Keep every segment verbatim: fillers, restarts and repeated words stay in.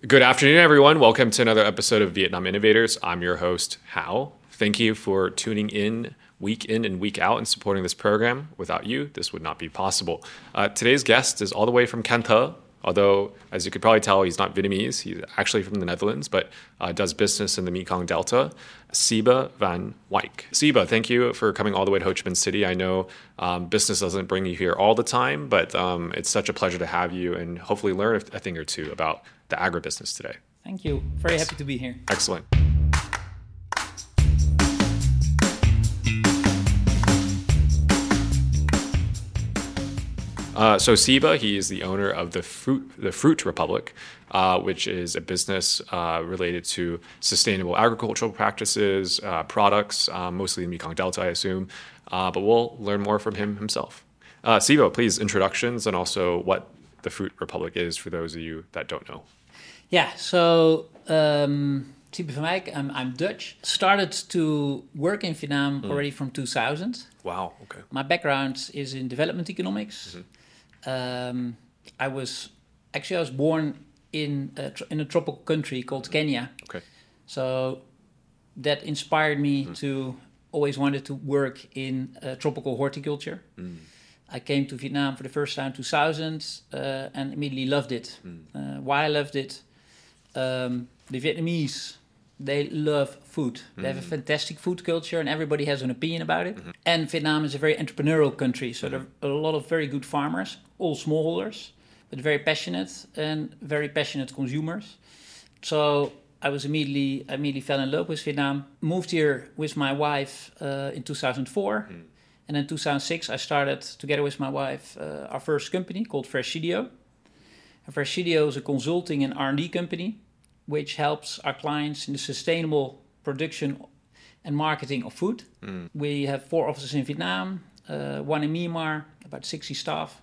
Good afternoon, everyone. Welcome to another episode of Vietnam Innovators. I'm your host, Hao. Thank you for tuning in week in and week out and supporting this program. Without you, this would not be possible. Uh, today's guest is all the way from Can Tho, although, as you could probably tell, he's not Vietnamese. He's actually from the Netherlands, but uh, does business in the Mekong Delta. Siba Van Wyk. Siba, thank you for coming all the way to Ho Chi Minh City. I know um, business doesn't bring you here all the time, but um, it's such a pleasure to have you and hopefully learn a thing or two about the agribusiness today. Thank you. Very happy to be here. Excellent. Uh, so Siba, he is the owner of the Fruit the Fruit Republic, uh, which is a business uh, related to sustainable agricultural practices, uh, products, uh, mostly in the Mekong Delta, I assume. Uh, but we'll learn more from him himself. Uh, Siba, please, introductions and also what the Fruit Republic is for those of you that don't know. Yeah, so um, Siba Van Wyk, I'm, I'm Dutch. Started to work in Vietnam mm. already from two thousand. Wow, okay. My background is in development economics. Mm-hmm. Um, I was actually I was born in a, in a tropical country called Kenya. Okay. So that inspired me mm. to always wanted to work in uh, tropical horticulture. Mm. I came to Vietnam for the first time in two thousand uh, and immediately loved it. Mm. Uh, why I loved it? Um, the Vietnamese, they love food. Mm. They have a fantastic food culture and everybody has an opinion about it. Mm-hmm. And Vietnam is a very entrepreneurial country. So mm-hmm. there are a lot of very good farmers, all smallholders, but very passionate and very passionate consumers. So I was immediately, I immediately fell in love with Vietnam. Moved here with my wife uh, in two thousand four. Mm. And in two thousand six, I started, together with my wife, uh, our first company called Freshideo. And Freshideo is a consulting and R and D company, which helps our clients in the sustainable production and marketing of food. Mm. We have four offices in Vietnam, uh, one in Myanmar, about sixty staff.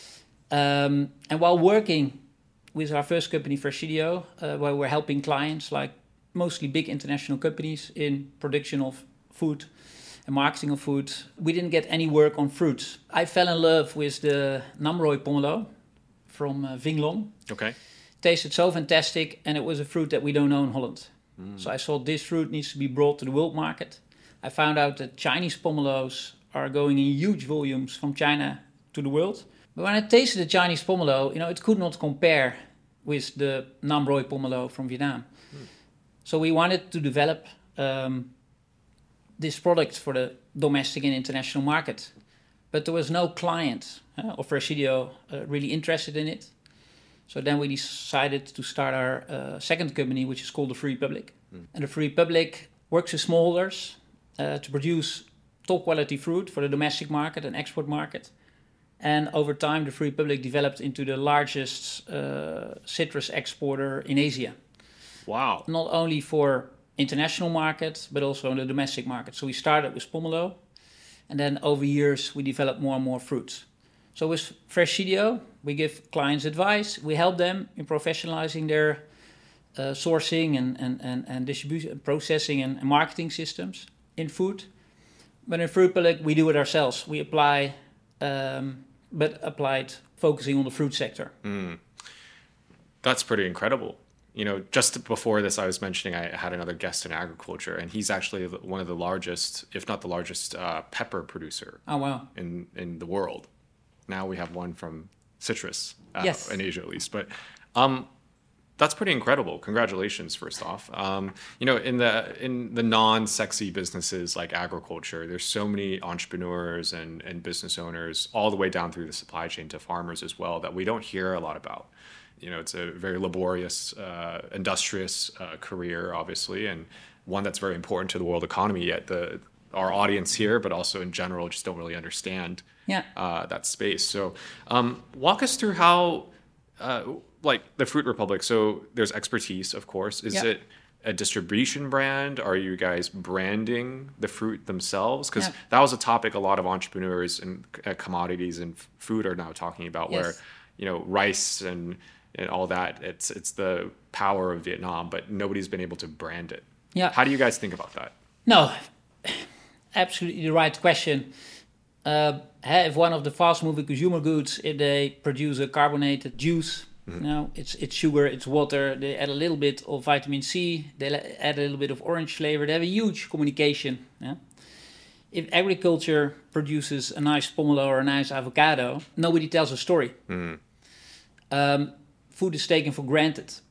Um, and while working with our first company, Freshideo, uh, where we're helping clients, like mostly big international companies in production of food and marketing of food, we didn't get any work on fruits. I fell in love with the Nam Roi Pomelo from uh, Vinh Long. Okay. Tasted so fantastic, and it was a fruit that we don't know in Holland. Mm. So I thought this fruit needs to be brought to the world market. I found out that Chinese pomelos are going in huge volumes from China to the world. But when I tasted the Chinese pomelo, you know, it could not compare with the Nam Roi Pomelo from Vietnam. Mm. So we wanted to develop um, this product for the domestic and international market. But there was no client uh, of Freshideo uh, really interested in it. So then we decided to start our uh, second company, which is called the Fruit Republic. Mm. And the Fruit Republic works with smallholders uh, to produce top quality fruit for the domestic market and export market. And over time, the Fruit Republic developed into the largest uh, citrus exporter in Asia. Wow. Not only for international market, but also in the domestic market. So we started with pomelo, and then over years, we developed more and more fruits. So with Freshideo, we give clients advice. We help them in professionalizing their uh, sourcing and, and, and, and distribution, processing and, and marketing systems in food. But in Fruit Republic, we do it ourselves. We apply, um, but applied focusing on the fruit sector. Mm. That's pretty incredible. You know, just before this, I was mentioning I had another guest in agriculture, and he's actually one of the largest, if not the largest, uh, pepper producer. Oh, wow. in, in the world. Now we have one from citrus, uh, yes. in Asia at least. But um, that's pretty incredible. Congratulations, first off. Um, you know, in the in the non-sexy businesses like agriculture, there's so many entrepreneurs and, and business owners all the way down through the supply chain to farmers as well that we don't hear a lot about. You know, it's a very laborious, uh, industrious uh, career, obviously, and one that's very important to the world economy. Yet the our audience here, but also in general, just don't really understand yeah. uh, that space. So um, walk us through how, uh, like the Fruit Republic, so there's expertise, of course. Is yeah. it a distribution brand? Are you guys branding the fruit themselves? Because yeah. that was a topic a lot of entrepreneurs and uh, commodities and f- food are now talking about, yes. where, you know, rice and, and all that, it's it's the power of Vietnam, but nobody's been able to brand it. Yeah. How do you guys think about that? No, absolutely the right question. Uh, if one of the fast-moving consumer goods, if they produce a carbonated juice, Mm-hmm. You know, it's it's sugar, it's water. They add a little bit of vitamin C. They add a little bit of orange flavor. They have a huge communication. Yeah? If agriculture produces a nice pomelo or a nice avocado, nobody tells a story. Mm. Um, food is taken for granted,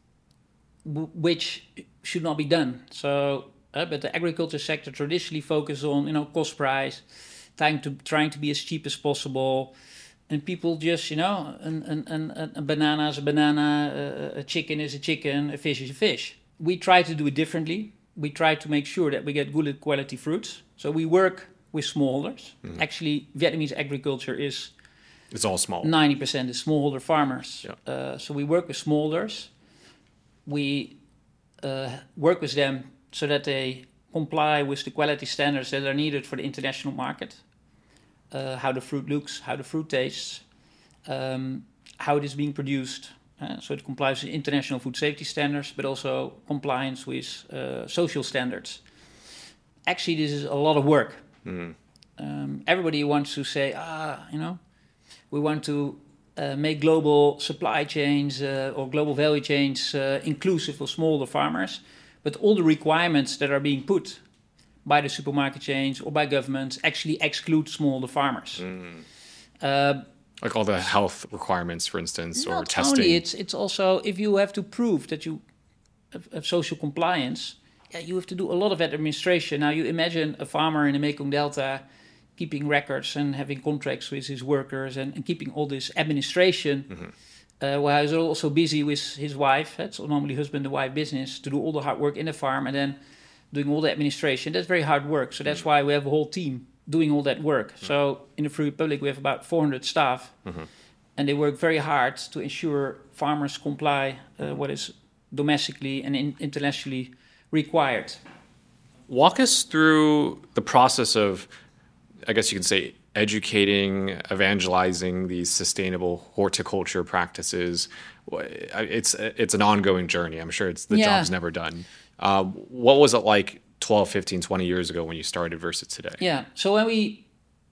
w- which should not be done. So, uh, but the agriculture sector traditionally focuses on, you know, cost price, trying to trying to be as cheap as possible, and people just, you know, an, an, an, a banana is a banana, a, a chicken is a chicken, a fish is a fish. We try to do it differently. We try to make sure that we get good quality fruits. So we work with smallholders. Mm-hmm. Actually, Vietnamese agriculture is... It's all small. ninety percent is smallholder farmers. Yeah. Uh, so we work with smallholders. We uh, work with them so that they comply with the quality standards that are needed for the international market. Uh, how the fruit looks, how the fruit tastes, um, how it is being produced. Uh, so it complies with international food safety standards, but also compliance with uh, social standards. Actually, this is a lot of work. Mm. Um, everybody wants to say, ah, you know, we want to uh, make global supply chains uh, or global value chains uh, inclusive for smallholder farmers. But all the requirements that are being put by the supermarket chains or by governments actually exclude smallholder farmers. Mm. Uh, like all the health requirements, for instance, or testing. Not only, it's, it's also if you have to prove that you have, have social compliance, yeah, you have to do a lot of administration. Now, you imagine a farmer in the Mekong Delta keeping records and having contracts with his workers and, and keeping all this administration, mm-hmm. uh, while he's also busy with his wife. That's normally husband and wife business, to do all the hard work in the farm and then doing all the administration. That's very hard work. So that's mm-hmm. why we have a whole team doing all that work. Mm-hmm. So in the Free Republic, we have about four hundred staff, mm-hmm. and they work very hard to ensure farmers comply uh, what is domestically and in- internationally required. Walk us through the process of, I guess you could say, educating, evangelizing these sustainable horticulture practices. It's it's an ongoing journey. I'm sure it's the yeah. job's never done. Um, what was it like twelve, fifteen, twenty years ago when you started versus today? Yeah. So when we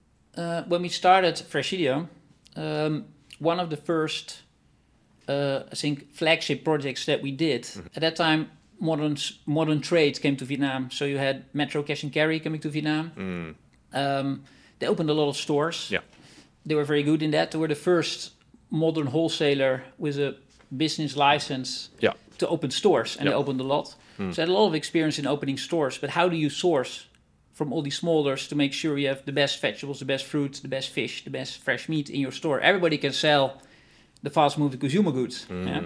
uh, when we started Freshidio, um, one of the first, uh, I think, flagship projects that we did mm-hmm. at that time, modern modern trade came to Vietnam. So you had Metro Cash and Carry coming to Vietnam. Mm. Um, they opened a lot of stores. Yeah. They were very good in that. They were the first modern wholesaler with a business license yeah. to open stores, and yeah. they opened a lot. Mm. So they had a lot of experience in opening stores. But how do you source from all these smallholders to make sure you have the best vegetables, the best fruits, the best fish, the best fresh meat in your store? Everybody can sell the fast-moving consumer goods. Mm. Yeah?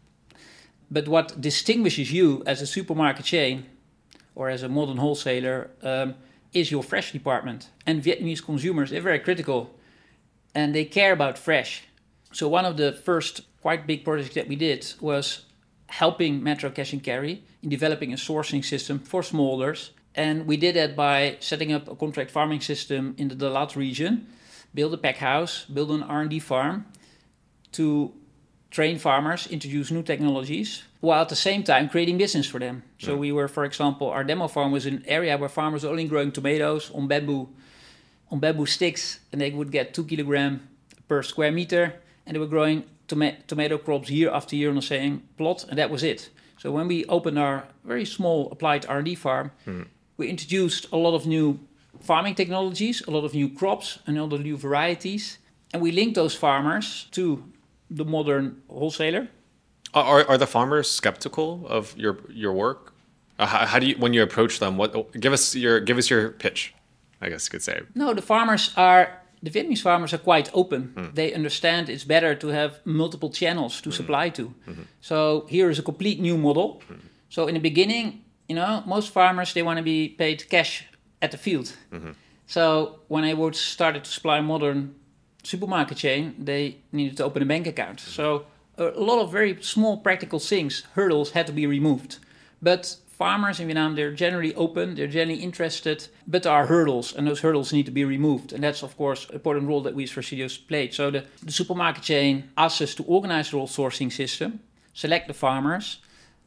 But what distinguishes you as a supermarket chain or as a modern wholesaler um, is your fresh department. And Vietnamese consumers, they're very critical and they care about fresh. So one of the first quite big projects that we did was helping Metro Cash and Carry in developing a sourcing system for smallholders. And we did that by setting up a contract farming system in the Dalat region, build a pack house, build an R and D farm to train farmers, introduce new technologies, while at the same time creating business for them. So yeah. we were, for example, our demo farm was an area where farmers were only growing tomatoes on bamboo, on bamboo sticks, and they would get two kilogram per square meter, and they were growing toma- tomato crops year after year on the same plot, and that was it. So when we opened our very small applied R and D farm, mm. we introduced a lot of new farming technologies, a lot of new crops, and all the new varieties, and we linked those farmers to the modern wholesaler. Are are the farmers skeptical of your your work? Uh, how, how do you, when you approach them? What give us your give us your pitch? I guess you could say. No, the farmers are the Vietnamese farmers are quite open. Mm. They understand it's better to have multiple channels to mm. supply to. Mm-hmm. So here is a complete new model. Mm. So in the beginning, you know, most farmers they want to be paid cash at the field. Mm-hmm. So when I would started to supply modern supermarket chain, they needed to open a bank account. Mm-hmm. So a lot of very small practical things, hurdles had to be removed. But farmers in Vietnam, they're generally open, they're generally interested, but there are hurdles, and those hurdles need to be removed. And that's, of course, an important role that we as Freshidio played. So the, the supermarket chain asked us to organize the whole sourcing system, select the farmers,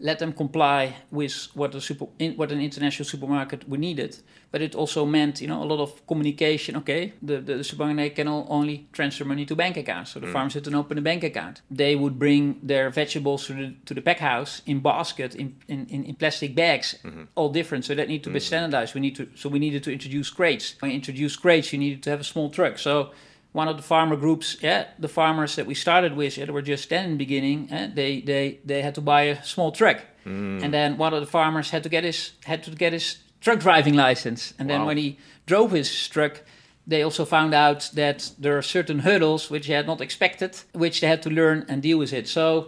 let them comply with what a super, in, what an international supermarket would needed. But it also meant, you know, a lot of communication. Okay, the, the, the supermarket can only transfer money to bank accounts, so the mm. farmers had to open a bank account. They would bring their vegetables to the to the pack house in basket, in in, in plastic bags, mm-hmm. all different. So that need to mm. be standardized. We need to so we needed to introduce crates. When you introduce crates, you needed to have a small truck. So one of the farmer groups, yeah, the farmers that we started with, yeah, they were just ten in the beginning. Eh, they they they had to buy a small truck, mm. and then one of the farmers had to get his had to get his truck driving license. And wow. then when he drove his truck, they also found out that there are certain hurdles which they had not expected, which they had to learn and deal with it. So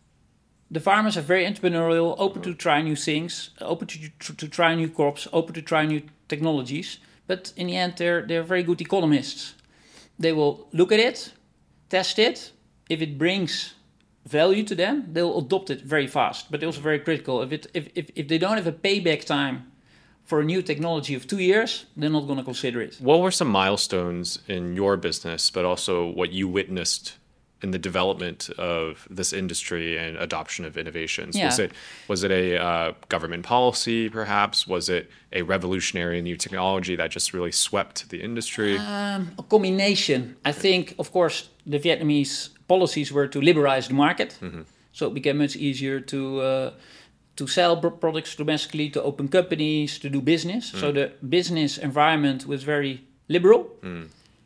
the farmers are very entrepreneurial, open to try new things, open to to, to try new crops, open to try new technologies. But in the end, they're they're very good economists. They will look at it, test it. If it brings value to them, they'll adopt it very fast. But they're also very critical. If it if if, if they don't have a payback time for a new technology of two years, they're not going to consider it. What were some milestones in your business, but also what you witnessed in the development of this industry and adoption of innovations? Yeah. Was it was it a uh, government policy, perhaps? Was it a revolutionary new technology that just really swept the industry? Um, a combination. I think, of course, the Vietnamese policies were to liberalize the market, mm-hmm. so it became much easier to uh, to sell products domestically, to open companies, to do business. Mm. So the business environment was very liberal. Mm.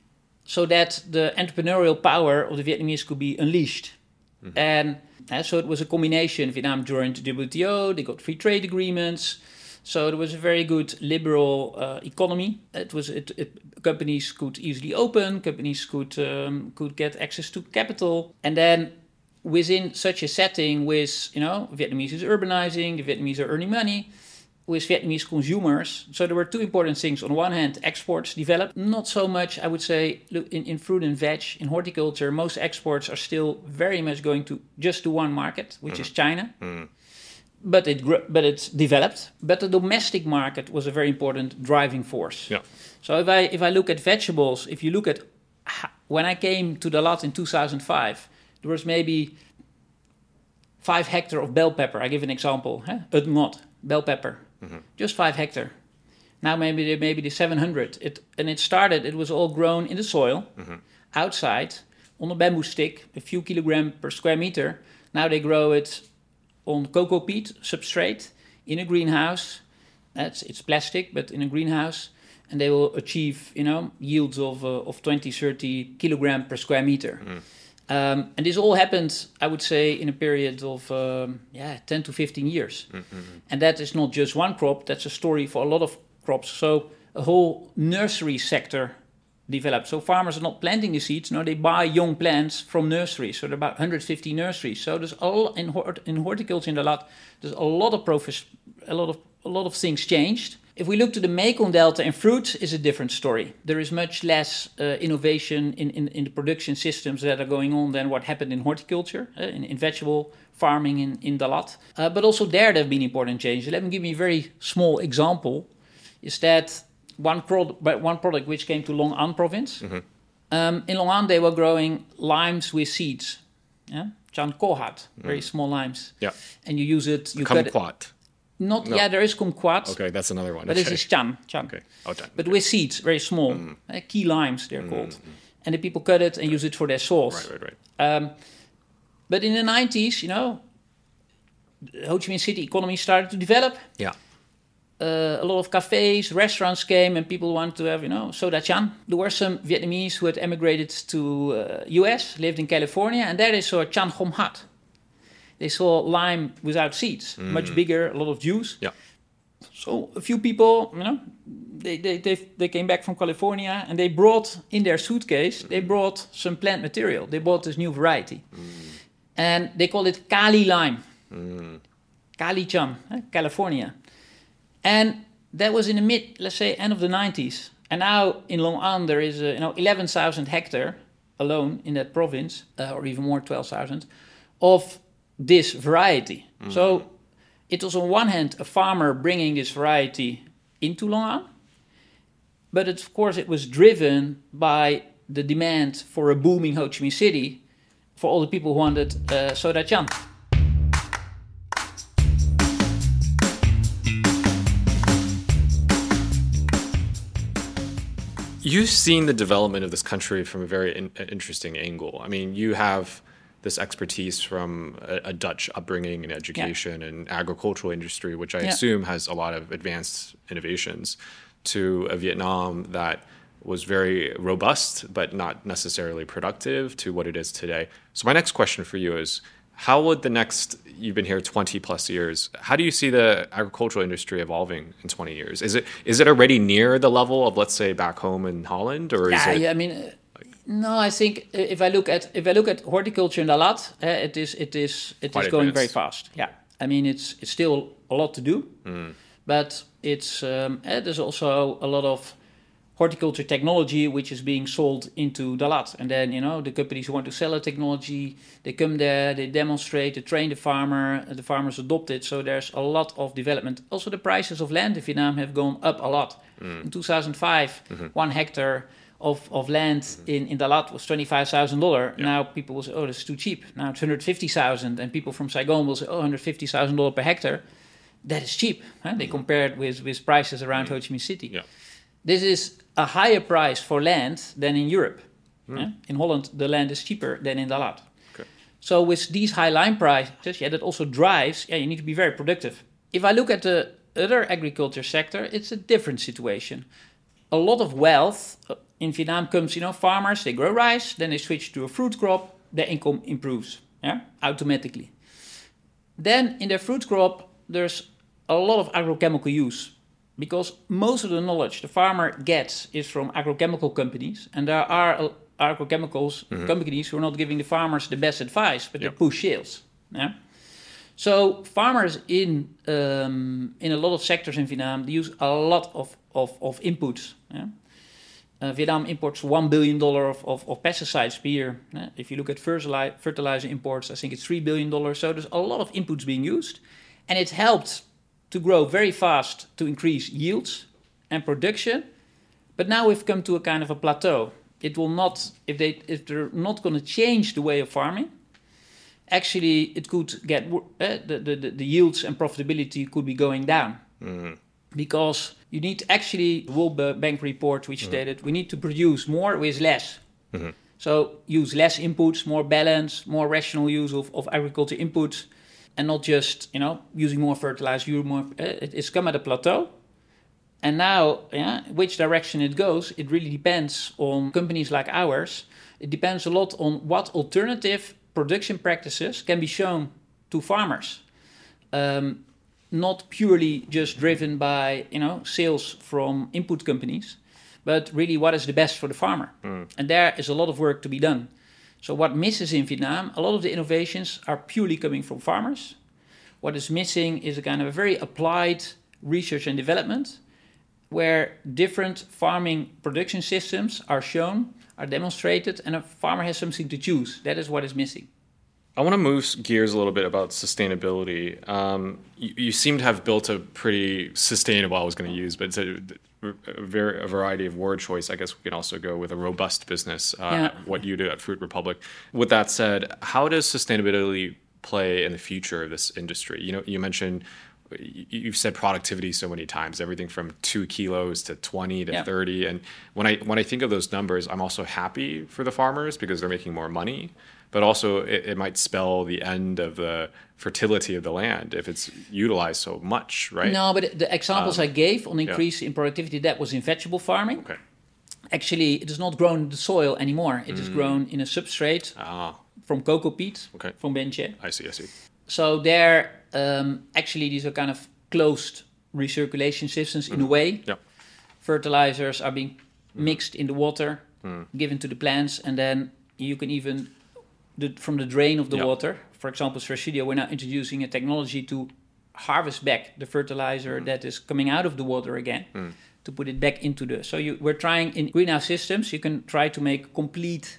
So that the entrepreneurial power of the Vietnamese could be unleashed. Mm-hmm. And uh, so it was a combination. Vietnam joined the W T O, they got free trade agreements. So there was a very good liberal uh, economy. It was it, it, companies could easily open, companies could um, could get access to capital. And then within such a setting with, you know, Vietnamese is urbanizing, the Vietnamese are earning money, with Vietnamese consumers. So there were two important things. On one hand, exports developed. Not so much, I would say, look, in, in fruit and veg, in horticulture, most exports are still very much going to just to one market, which mm. is China. Mm. But it but it's developed. But the domestic market was a very important driving force. Yeah. So if I if I look at vegetables, if you look at when I came to Dalat in two thousand five, there was maybe five hectare of bell pepper. I give an example. Huh? Not bell pepper. Mm-hmm. Just five hectare. Now maybe they maybe the seven hundred. It and it started. It was all grown in the soil, mm-hmm. outside, on a bamboo stick, a few kilogram per square meter. Now they grow it on cocoa peat substrate in a greenhouse. That's it's plastic, but in a greenhouse, and they will achieve, you know, yields of uh, of twenty, thirty kilogram per square meter. Mm. Um, and this all happened, I would say, in a period of um, yeah, ten to fifteen years. Mm-hmm. And that is not just one crop, that's a story for a lot of crops. So a whole nursery sector developed. So farmers are not planting the seeds, no, they buy young plants from nurseries. So there are about one hundred fifty nurseries. So there's all in, hort- in horticulture in Dalat, there's a lot of profes- a lot of a lot of things changed. If we look to the Mekong Delta and fruits, is a different story. There is much less uh, innovation in, in, in the production systems that are going on than what happened in horticulture, uh, in, in vegetable farming in, in Dalat. Uh, but also there, there have been important changes. Let me give you a very small example. Is that one, pro- one product which came to Long An province. Mm-hmm. Um, in Long An, they were growing limes with seeds. Yeah? Chan Kohat, very mm. small limes. Yeah. And you use it... You cut it. Not no. Yeah, there is kumquat. Okay, that's another one. But okay. this is chan, chan. Okay, oh, chan. But okay. with seeds, very small, mm. uh, key limes they're mm. called, and the people cut it and use it for their sauce. Right, right, right. Um, but in the nineties, you know, the Ho Chi Minh City economy started to develop. Yeah. Uh, a lot of cafes, restaurants came, and people wanted to have, you know, soda chan. There were some Vietnamese who had emigrated to uh, U S, lived in California, and there they saw chan khom hat. They saw lime without seeds, mm. much bigger, a lot of juice. Yeah. So a few people, you know, they, they they they came back from California and they brought in their suitcase, mm. they brought some plant material. They bought this new variety. Mm. And they called it Cali lime. Mm. Cali Chan, eh, California. And that was in the mid, let's say, end of the nineties. And now in Long An there is, uh, you know, eleven thousand hectare alone in that province, uh, or even more, twelve thousand, of this variety. Mm. So it was on one hand a farmer bringing this variety into Long An, but it, of course it was driven by the demand for a booming Ho Chi Minh City for all the people who wanted uh, soda chan. You've seen the development of this country from a very in, interesting angle. I mean, you have this expertise from a, a Dutch upbringing and education yeah. and agricultural industry, which I yeah. assume has a lot of advanced innovations, to a Vietnam that was very robust, but not necessarily productive to what it is today. So my next question for you is, how would the next, you've been here twenty plus years, how do you see the agricultural industry evolving in twenty years? Is it is it already near the level of, let's say, back home in Holland, or is yeah, it? Yeah, I mean, uh, no, I think if I look at if I look at horticulture in Dalat, uh, it is it is it Quite is going advanced. very fast. Yeah, I mean, it's it's still a lot to do, Mm. but it's um, uh, there's also a lot of horticulture technology which is being sold into Dalat, and then you know the companies who want to sell the technology, they come there, they demonstrate, they train the farmer, the farmers adopt it. So there's a lot of development. Also, the prices of land in Vietnam have gone up a lot. Mm. In two thousand five, mm-hmm. one hectare of of land mm-hmm. in in Dalat was twenty-five thousand dollars. Yeah. Now people will say, oh, that's too cheap. Now it's one hundred fifty thousand, and people from Saigon will say, oh, one hundred fifty thousand dollars per hectare. That is cheap. Huh? They compare it with with prices around mm. Ho Chi Minh City. Yeah. This is a higher price for land than in Europe. Mm. Yeah? In Holland, the land is cheaper than in Dalat. Okay. So with these high line prices, yeah, that also drives, yeah, you need to be very productive. If I look at the other agriculture sector, it's a different situation. A lot of wealth in Vietnam comes, you know, farmers, they grow rice, then they switch to a fruit crop, their income improves, yeah, automatically. Then in their fruit crop, there's a lot of agrochemical use, because most of the knowledge the farmer gets is from agrochemical companies, and there are agrochemicals mm-hmm. companies who are not giving the farmers the best advice, but yep. they push sales. Yeah. So farmers in um, in a lot of sectors in Vietnam, they use a lot of of, of inputs. Yeah. Uh, Vietnam imports one billion dollars of, of, of pesticides per year. Yeah. If you look at fertilizer, fertilizer imports, I think it's three billion dollars. So there's a lot of inputs being used, and it's helped to grow very fast, to increase yields and production. But now we've come to a kind of a plateau. It will not, if they if they're not going to change the way of farming, actually it could get, uh, the, the, the yields and profitability could be going down. Mm-hmm. Because you need actually, the World Bank report which mm-hmm. stated, we need to produce more with less. Mm-hmm. So use less inputs, more balance, more rational use of, of agriculture inputs, and not just, you know, using more fertilizer, you more, uh, it, it's come at a plateau. And now, yeah, which direction it goes, it really depends on companies like ours. It depends a lot on what alternative production practices can be shown to farmers. Um, not purely just driven by, you know, sales from input companies, but really what is the best for the farmer. Mm. And there is a lot of work to be done. So what misses in Vietnam, a lot of the innovations are purely coming from farmers. What is missing is a kind of a very applied research and development, where different farming production systems are shown, are demonstrated, and a farmer has something to choose. That is what is missing. I want to move gears a little bit about sustainability. Um, you, you seem to have built a pretty sustainable, I was going to use, but it's a, a, very, a variety of word choice. I guess we can also go with a robust business, uh, yeah. what you do at Fruit Republic. With that said, how does sustainability play in the future of this industry? You know, you mentioned, you've said productivity so many times, everything from two kilos to twenty to yeah. thirty. And when I when I think of those numbers, I'm also happy for the farmers because they're making more money. But also it, it might spell the end of the fertility of the land if it's utilized so much, right? No, but the examples um, I gave on increase yeah. in productivity, that was in vegetable farming. Okay. Actually, it is not grown in the soil anymore. It mm. is grown in a substrate ah. from cocoa peat, okay. from benche. I see, I see. So there, um, actually, these are kind of closed recirculation systems in mm. a way. Yeah. Fertilizers are being mixed mm. in the water, mm. given to the plants, and then you can even... The, from the drain of the yep. water. For example, Stracidia, we're now introducing a technology to harvest back the fertilizer mm. that is coming out of the water again, mm. to put it back into the... So you, we're trying, in greenhouse systems, you can try to make complete,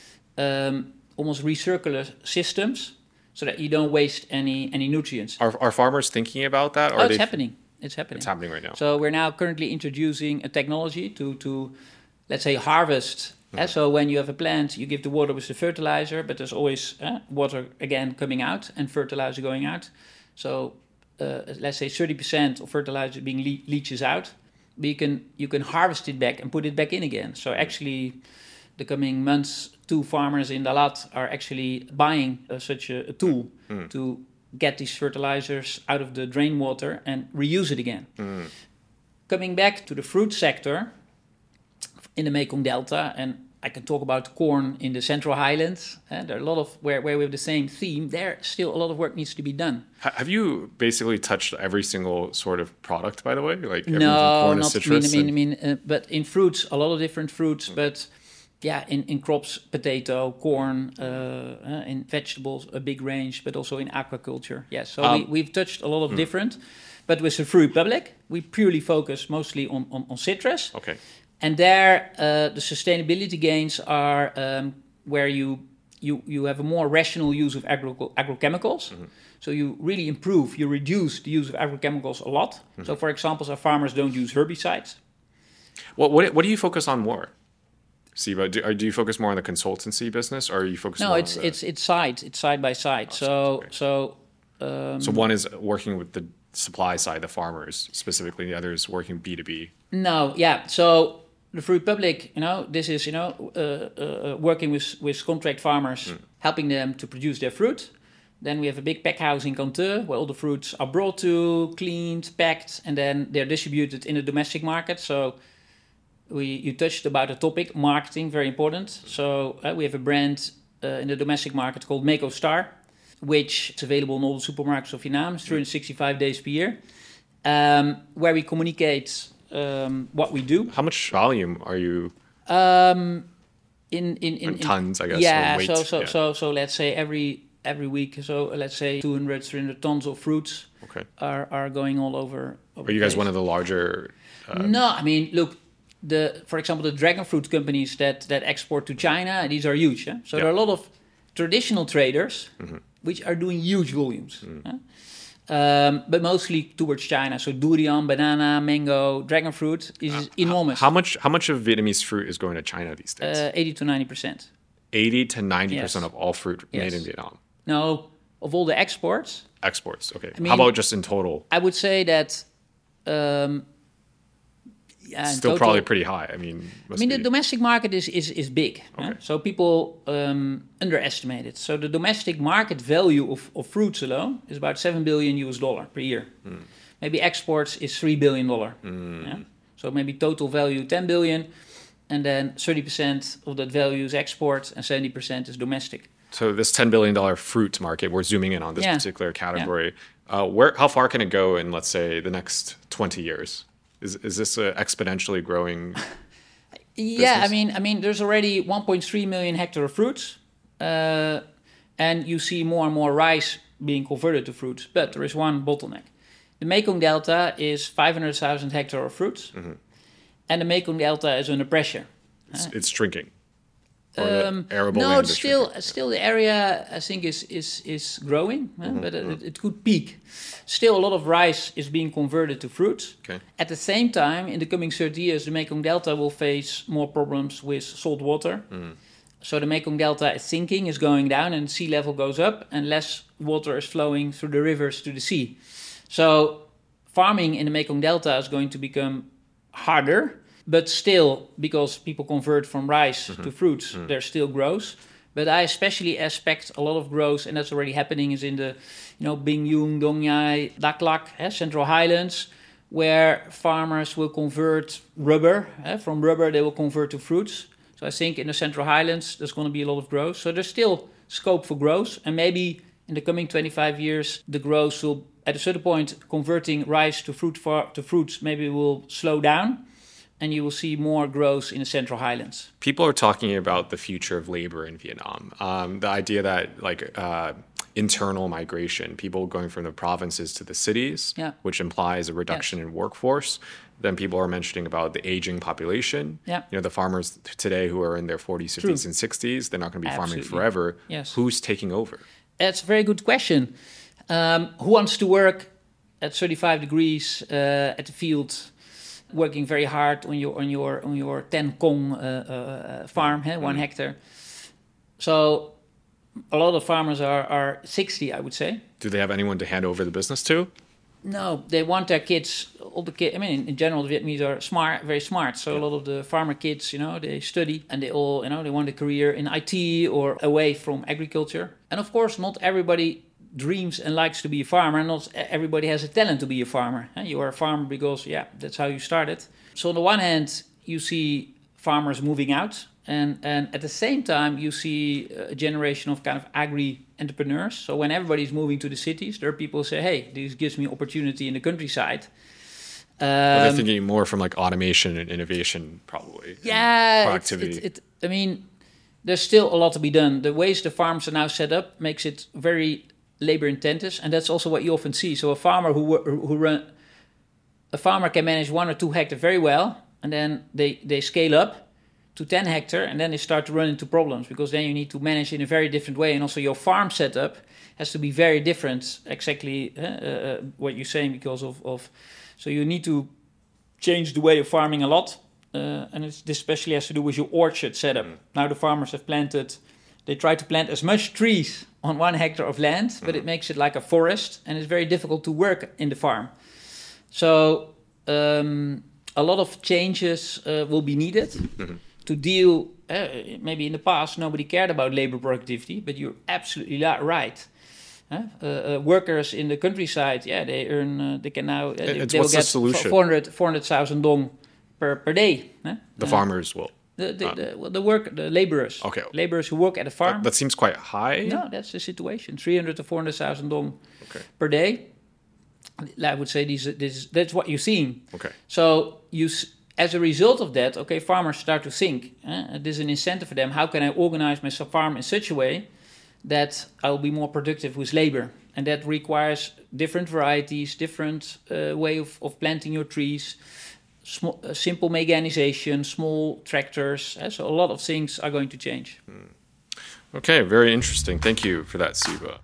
um, almost recircular systems, so that you don't waste any any nutrients. Are, are farmers thinking about that? Or oh, it's they... happening. It's happening. It's happening right now. So we're now currently introducing a technology to, to let's say, harvest... Uh, so when you have a plant, you give the water with the fertilizer, but there's always uh, water again coming out and fertilizer going out. So uh, let's say thirty percent of fertilizer being le- leaches out, but you can you can harvest it back and put it back in again. So actually, the coming months, two farmers in Dalat are actually buying uh, such a, a tool mm. to get these fertilizers out of the drain water and reuse it again. Mm. Coming back to the fruit sector in the Mekong Delta, and I can talk about corn in the Central Highlands. Uh, there are a lot of where, where we have the same theme. There still a lot of work needs to be done. Have you basically touched every single sort of product, by the way? Like no, corn not. And citrus I mean, and... I mean, I mean uh, but in fruits, a lot of different fruits. Mm. But yeah, in, in crops, potato, corn, uh, uh, in vegetables, a big range. But also in aquaculture. Yes, so um, we, we've touched a lot of mm. different. But with the Fruit Republic, we purely focus mostly on on, on citrus. Okay. And there, uh, the sustainability gains are um, where you, you you have a more rational use of agro- agrochemicals. Mm-hmm. So you really improve, you reduce the use of agrochemicals a lot. Mm-hmm. So for example, our farmers don't use herbicides. Well, what what do you focus on more, Siva? Do, or do you focus more on the consultancy business, or are you focused? No, more it's on the... it's it's side, it's side by side. Oh, so okay. so. Um, so one is working with the supply side, the farmers specifically. The other is working B two B. No, yeah. So the Fruit Republic, you know, this is, you know, uh, uh, working with, with contract farmers, mm. helping them to produce their fruit. Then we have a big pack house in Canteu, where all the fruits are brought to, cleaned, packed, and then they're distributed in the domestic market. So we you touched about the topic, marketing, very important. So uh, we have a brand uh, in the domestic market called Meko Star, which is available in all the supermarkets of Vietnam, three hundred sixty-five days per year, um, where we communicate Um, what we do. How much volume are you? Um, in in in, in tons, I guess. Yeah. Weight, so so yeah. so so let's say every every week. So let's say two hundred, three hundred tons of fruits. Okay. Are are going all over. over are you guys place. One of the larger? Uh, no, I mean, look. The for example, the dragon fruit companies that that export to China, these are huge. Yeah? So yeah. there are a lot of traditional traders mm-hmm. which are doing huge volumes. Mm. Yeah? Um, but mostly towards China. So durian, banana, mango, dragon fruit is uh, enormous. How much? How much of Vietnamese fruit is going to China these days? Uh, eighty to ninety percent. Eighty to ninety percent of all fruit yes. made in Vietnam. No, of all the exports. Exports. Okay. I mean, how about just in total? I would say that. Um, yeah, still total, probably pretty high. I mean, I mean be. the domestic market is is is big. Okay. Huh? So people um, underestimate it. So the domestic market value of, of fruits alone is about seven billion U S dollar per year. Mm. Maybe exports is three billion dollar. Mm. Yeah? So maybe total value ten billion, and then thirty percent of that value is export, and seventy percent is domestic. So this ten billion dollar fruit market, we're zooming in on this yeah. particular category. Yeah. Uh, where, how far can it go in, let's say, the next twenty years? Is is this a exponentially growing? Yeah, business? I mean, I mean, there's already one point three million hectare of fruits, uh, and you see more and more rice being converted to fruits. But there is one bottleneck: the Mekong Delta is five hundred thousand hectare of fruits, mm-hmm. and the Mekong Delta is under pressure. It's, uh, it's shrinking. Um, no, it's still still the area I think is is is growing, mm-hmm, uh, but mm-hmm. it, it could peak. Still, a lot of rice is being converted to fruits. Okay. At the same time, in the coming thirty years, the Mekong Delta will face more problems with salt water. Mm. So the Mekong Delta is sinking, is going down, and sea level goes up, and less water is flowing through the rivers to the sea. So farming in the Mekong Delta is going to become harder. But still, because people convert from rice mm-hmm. to fruits, mm-hmm. there still growth. But I especially expect a lot of growth, and that's already happening, is in the, you know, Binh Duong, Dong Nhai, Dak Lak, eh, Central Highlands, where farmers will convert rubber. Eh, from rubber, they will convert to fruits. So I think in the Central Highlands, there's going to be a lot of growth. So there's still scope for growth. And maybe in the coming twenty-five years, the growth will, at a certain point, converting rice to fruit far, to fruits maybe will slow down. And you will see more growth in the Central Highlands. People are talking about the future of labor in Vietnam. Um, the idea that like uh, internal migration, people going from the provinces to the cities, yeah. which implies a reduction yes. in workforce. Then people are mentioning about the aging population. Yeah. You know, the farmers today who are in their forties, fifties, True. and sixties, they're not going to be Absolutely. farming forever. Yes. Who's taking over? That's a very good question. Um, who wants to work at thirty-five degrees uh, at the field? Working very hard on your on your on your ten kong uh, uh, farm, eh, one mm. hectare. So a lot of farmers are, are sixty, I would say. Do they have anyone to hand over the business to? No, they want their kids all the kids, I mean, in general, the Vietnamese are smart, very smart. So a lot of the farmer kids, you know, they study and they all, you know, they want a career in I T or away from agriculture. And of course, not everybody dreams and likes to be a farmer. Not everybody has a talent to be a farmer. You are a farmer because, yeah, that's how you started. So on the one hand, you see farmers moving out. And, and at the same time, you see a generation of kind of agri-entrepreneurs. So when everybody's moving to the cities, there are people who say, hey, this gives me opportunity in the countryside. Um, well, they're thinking more from like automation and innovation, probably. Yeah, productivity. It, it, it, I mean, there's still a lot to be done. The ways the farms are now set up makes it very labor-intensive, and that's also what you often see. So a farmer who who run, a farmer can manage one or two hectares very well, and then they, they scale up to ten hectare, and then they start to run into problems because then you need to manage in a very different way, and also your farm setup has to be very different. Exactly uh, uh, what you're saying because of, of so you need to change the way of farming a lot, uh, and it's, this especially has to do with your orchard setup. Mm. Now the farmers have planted, they try to plant as much trees on one hectare of land, mm. but it makes it like a forest, and it's very difficult to work in the farm. So um, a lot of changes uh, will be needed. Mm-hmm. To deal, uh, maybe in the past nobody cared about labor productivity, but you're absolutely right. Uh, uh, workers in the countryside, yeah, they earn, uh, they can now, uh, they, it's they will what's the get solution? four hundred thousand dong per, per day. Uh, the farmers will. The the, uh, the, well, the work, the laborers. Okay. Laborers who work at a farm. That, that seems quite high. No, that's the situation. three hundred to four hundred thousand dong okay. per day. I would say these, this, that's what you're seeing. Okay. So you. As a result of that, okay, farmers start to think, eh, there's an incentive for them. How can I organize my farm in such a way that I will be more productive with labor? And that requires different varieties, different uh, way of, of planting your trees, small, uh, simple mechanization, small tractors. Eh, so a lot of things are going to change. Mm. Okay, very interesting. Thank you for that, Siba.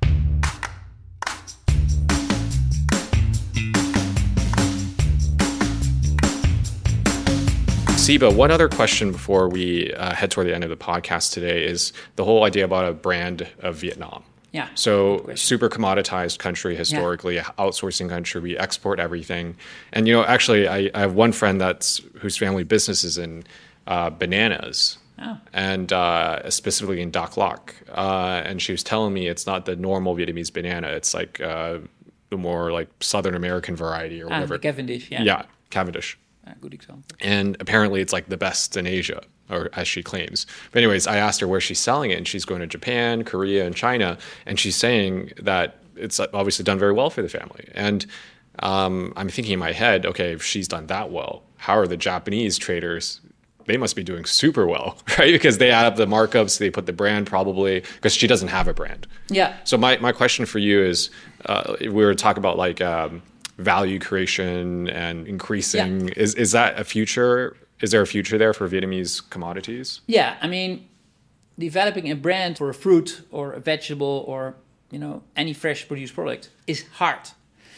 Siba, one other question before we uh, head toward the end of the podcast today is the whole idea about a brand of Vietnam. Yeah. So super commoditized country historically, yeah. outsourcing country, we export everything. And, you know, actually, I, I have one friend that's whose family business is in uh, bananas. Oh. And uh, specifically in Dak Lak. Uh, and she was telling me it's not the normal Vietnamese banana. It's like uh, the more like Southern American variety or ah, whatever. The Cavendish, yeah. Yeah, Cavendish. A good example. And apparently it's like the best in Asia, or as she claims. But anyways, I asked her where she's selling it, and she's going to Japan, Korea, and China. And she's saying that it's obviously done very well for the family. And um, I'm thinking in my head, okay, if she's done that well, how are the Japanese traders? They must be doing super well, right? Because they add up the markups, they put the brand probably, because she doesn't have a brand. Yeah. So my, my question for you is, uh, we were talking about like um, value creation and increasing. Yeah. Is is that a future? Is there a future there for Vietnamese commodities? Yeah, I mean, developing a brand for a fruit or a vegetable or, you know, any fresh produced product is hard.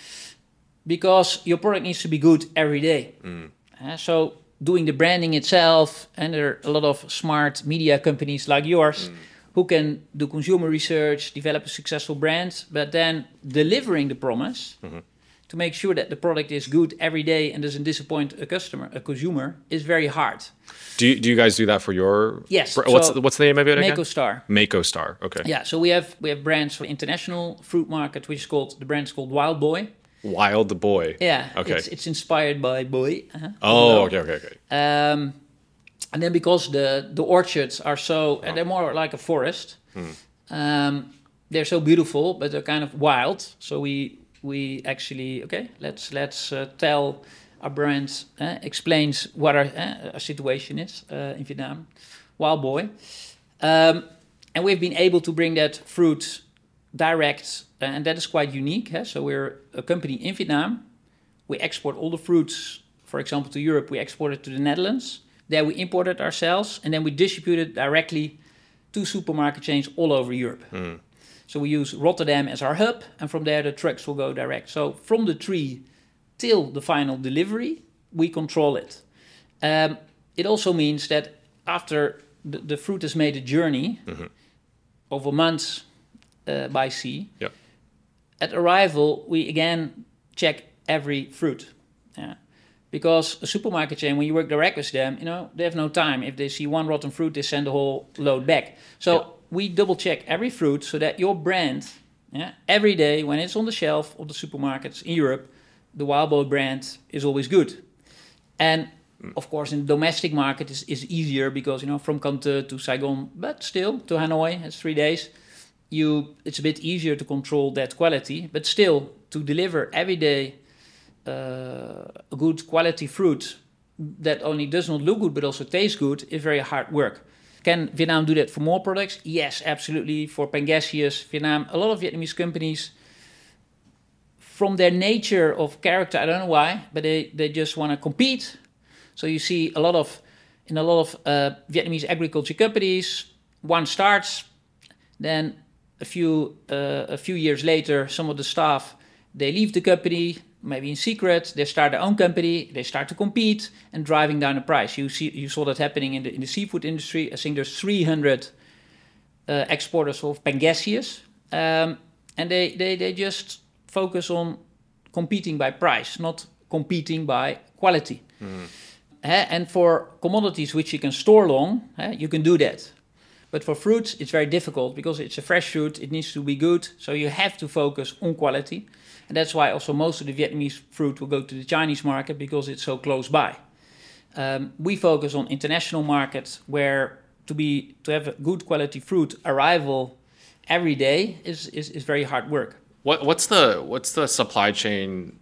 Because your product needs to be good every day. Mm. Uh, so doing the branding itself, and there are a lot of smart media companies like yours mm. who can do consumer research, develop a successful brand, but then delivering the promise mm-hmm. to make sure that the product is good every day and doesn't disappoint a customer, a consumer, is very hard. Do you, do you guys do that for your? Yes. Br- what's so what's the name of it again? Mako Star. Mako Star. Okay. Yeah. So we have we have brands for international fruit market, which is called the brand is called Wild Boy. Wild Boy. Yeah. Okay. It's, it's inspired by boy. Uh-huh. Oh, okay, okay, okay. Um, and then because the the orchards are so, and they're more like a forest. Hmm. Um, they're so beautiful, but they're kind of wild. So we we actually okay. Let's let's uh, tell our brand uh, explains what our, uh, our situation is uh, in Vietnam. Wild Boy, um, and we've been able to bring that fruit direct, and that is quite unique. Huh? So we're a company in Vietnam. We export all the fruits, for example, to Europe. We export it to the Netherlands. There we import it ourselves, and then we distribute it directly to supermarket chains all over Europe. Mm. So we use Rotterdam as our hub, and from there the trucks will go direct. So from the tree till the final delivery, we control it. Um, it also means that after the, the fruit has made a journey mm-hmm. over months uh, by sea, yep. at arrival we again check every fruit. Yeah. Because a supermarket chain, when you work direct with them, you know, they have no time. If they see one rotten fruit, they send the whole load back. So yeah. we double check every fruit so that your brand, yeah, every day when it's on the shelf of the supermarkets in Europe, the Wild Boar brand is always good. And mm. of course, in the domestic market is is easier because, you know, from Canton to Saigon, but still to Hanoi, it's three days. You, it's a bit easier to control that quality, but still to deliver every day uh, a good quality fruit that only does not look good but also tastes good is very hard work. Can Vietnam do that for more products? Yes, absolutely. For Pangasius, Vietnam, a lot of Vietnamese companies, from their nature of character, I don't know why, but they, they just want to compete. So you see a lot of, in a lot of uh, Vietnamese agriculture companies, one starts, then a few uh, a few years later, some of the staff, they leave the company, maybe in secret, they start their own company, they start to compete and driving down the price. You see, you saw that happening in the in the seafood industry. I think there's three hundred uh, exporters of Pangasius, um, and they, they, they just focus on competing by price, not competing by quality. Mm. Uh, and for commodities which you can store long, uh, you can do that. But for fruits, it's very difficult because it's a fresh fruit. It needs to be good. So you have to focus on quality. And that's why also most of the Vietnamese fruit will go to the Chinese market because it's so close by. Um, we focus on international markets where to be to have a good quality fruit arrival every day is, is, is very hard work. What what's the what's the supply chain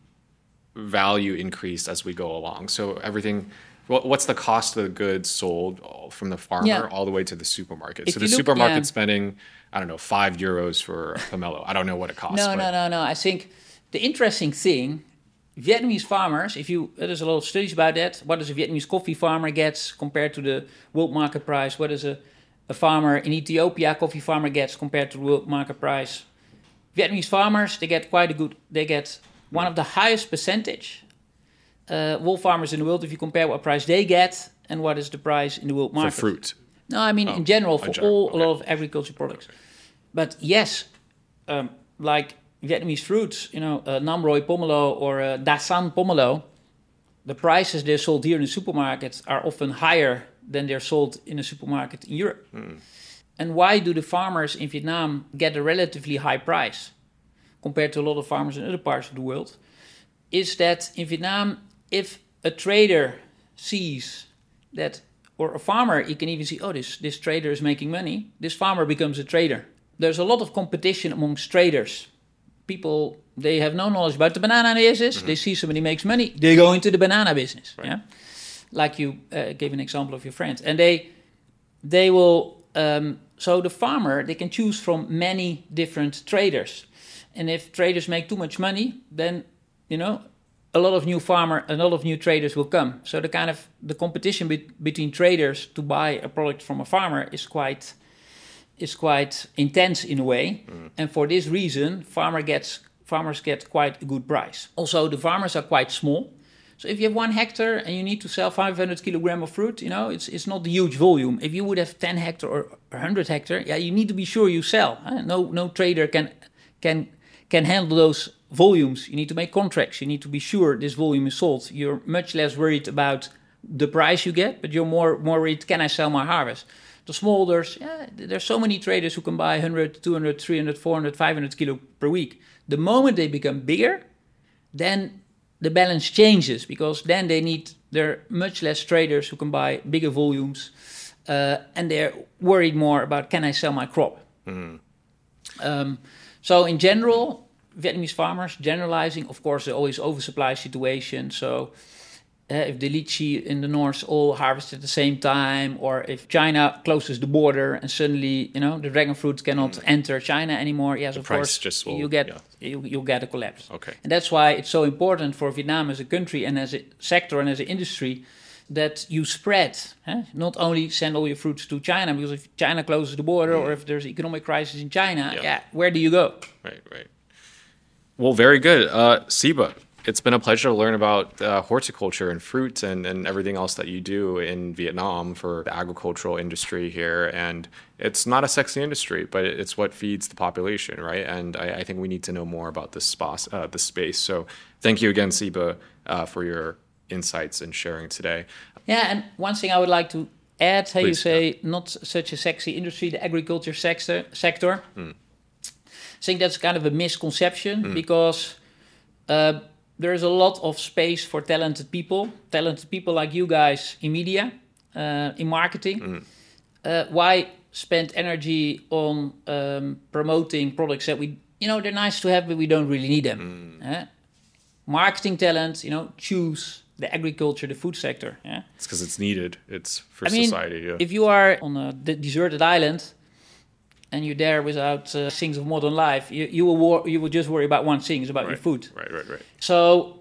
value increase as we go along? So everything, what's the cost of the goods sold from the farmer yeah. all the way to the supermarket? If so the look, supermarket yeah. spending, I don't know, five euros for a pomelo. I don't know what it costs. No, no, no, no. I think the interesting thing, Vietnamese farmers, if you there's a lot of studies about that. What does a Vietnamese coffee farmer gets compared to the world market price? What does a, a farmer in Ethiopia coffee farmer gets compared to the world market price? Vietnamese farmers, they get quite a good, they get one of the highest percentage uh, wool farmers in the world if you compare what price they get and what is the price in the world market. For fruit? No, I mean oh, in general, for general. all, okay. a lot of agriculture products. Okay. But yes, um, like Vietnamese fruits, you know, uh, Nam Roi pomelo or uh, Da San pomelo, the prices they're sold here in the supermarkets are often higher than they're sold in a supermarket in Europe. Mm. And why do the farmers in Vietnam get a relatively high price compared to a lot of farmers in other parts of the world? Is that in Vietnam, if a trader sees that, or a farmer, you can even see, oh, this, this trader is making money, this farmer becomes a trader. There's a lot of competition amongst traders. People, they have no knowledge about the banana business. Mm-hmm. They see somebody makes money, they go into the banana business. Right. Yeah, like you uh, gave an example of your friend. And they, they will... Um, So the farmer, they can choose from many different traders. And if traders make too much money, then, you know, a lot of new farmer, a lot of new traders will come. So the kind of, the competition be- between traders to buy a product from a farmer is quite, is quite intense in a way. Mm. And for this reason, farmer gets, farmers get quite a good price. Also, the farmers are quite small. So if you have one hectare and you need to sell five hundred kilograms of fruit, you know, it's it's not a huge volume. If you would have ten hectare or one hundred hectare, yeah, you need to be sure you sell. Uh, no no trader can can can handle those volumes. You need to make contracts. You need to be sure this volume is sold. You're much less worried about the price you get, but you're more more worried, can I sell my harvest? The smallholders, yeah, there's so many traders who can buy one hundred, two hundred, three hundred, four hundred, five hundred kilo per week. The moment they become bigger, then the balance changes because then they need, there are much less traders who can buy bigger volumes uh, and they're worried more about, can I sell my crop? Mm. Um, so in general, Vietnamese farmers, generalizing, of course, there are always oversupply situations. So uh, if the lychee in the north all harvest at the same time, or if China closes the border and suddenly, you know, the dragon fruit cannot mm. enter China anymore, yes, the of price course, just will, you get yeah. you, you'll get a collapse. Okay. And that's why it's so important for Vietnam as a country and as a sector and as an industry that you spread, huh? Not only send all your fruits to China, because if China closes the border mm. or if there's economic crisis in China, yeah. yeah, where do you go? Right, right. Well, very good. Uh, Siba, It's been a pleasure to learn about uh, horticulture and fruit and, and everything else that you do in Vietnam for the agricultural industry here. And it's not a sexy industry, but it's what feeds the population, right? And I, I think we need to know more about this, spa- uh, this space. So thank you again, Siba, uh, for your insights and sharing today. Yeah, and one thing I would like to add, how you Please, say, yeah. not such a sexy industry, the agriculture sector. sector. Mm. I think that's kind of a misconception mm. because uh, there's a lot of space for talented people, talented people like you guys in media, uh, in marketing. Mm. Uh, why spend energy on um, promoting products that we, you know, they're nice to have, but we don't really need them. Mm. Uh, marketing talent, you know, choose the agriculture, the food sector. Yeah? It's because it's needed. It's for I mean, society. Yeah. If you are on a de- deserted island and you're there without uh, things of modern life, you, you will wor- you will just worry about one thing, it's about right. your food. Right, right, right. So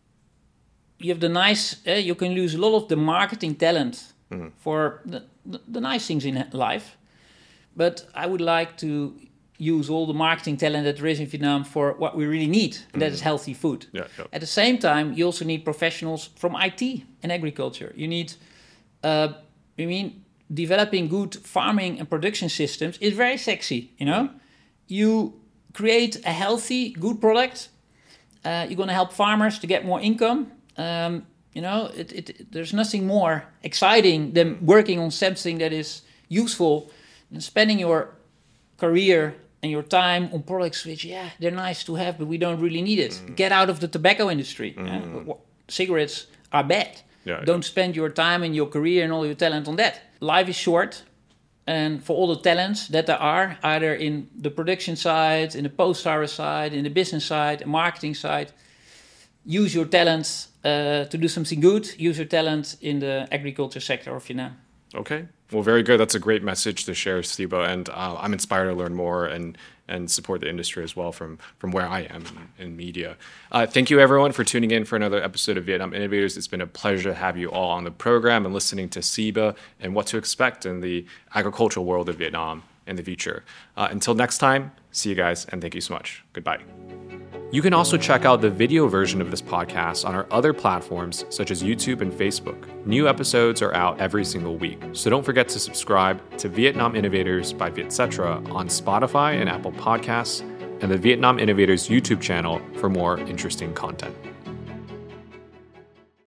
you have the nice, uh, you can lose a lot of the marketing talent mm-hmm. for the, the, the nice things in life. But I would like to use all the marketing talent that there is in Vietnam for what we really need, and mm. that is healthy food. Yeah, yeah. At the same time, you also need professionals from I T and agriculture. You need, uh, I mean, developing good farming and production systems is very sexy, you know? You create a healthy, good product. Uh, you're going to help farmers to get more income. Um, you know, it, it, there's nothing more exciting than working on something that is useful and spending your career and your time on products which, yeah, they're nice to have, but we don't really need it. Mm. Get out of the tobacco industry. Mm. Yeah? Cigarettes are bad. Yeah, don't yeah. spend your time and your career and all your talent on that. Life is short, and for all the talents that there are, either in the production side, in the post-harvest side, in the business side, the marketing side, use your talents uh, to do something good. Use your talent in the agriculture sector of Vietnam. Okay. Well, very good. That's a great message to share, Siba, and uh, I'm inspired to learn more and and support the industry as well from from where I am in, in media. Uh, thank you, everyone, for tuning in for another episode of Vietnam Innovators. It's been a pleasure to have you all on the program and listening to Siba and what to expect in the agricultural world of Vietnam in the future. Uh, until next time, see you guys, and thank you so much. Goodbye. You can also check out the video version of this podcast on our other platforms such as YouTube and Facebook. New episodes are out every single week, so don't forget to subscribe to Vietnam Innovators by Vietcetera on Spotify and Apple Podcasts, and the Vietnam Innovators YouTube channel for more interesting content.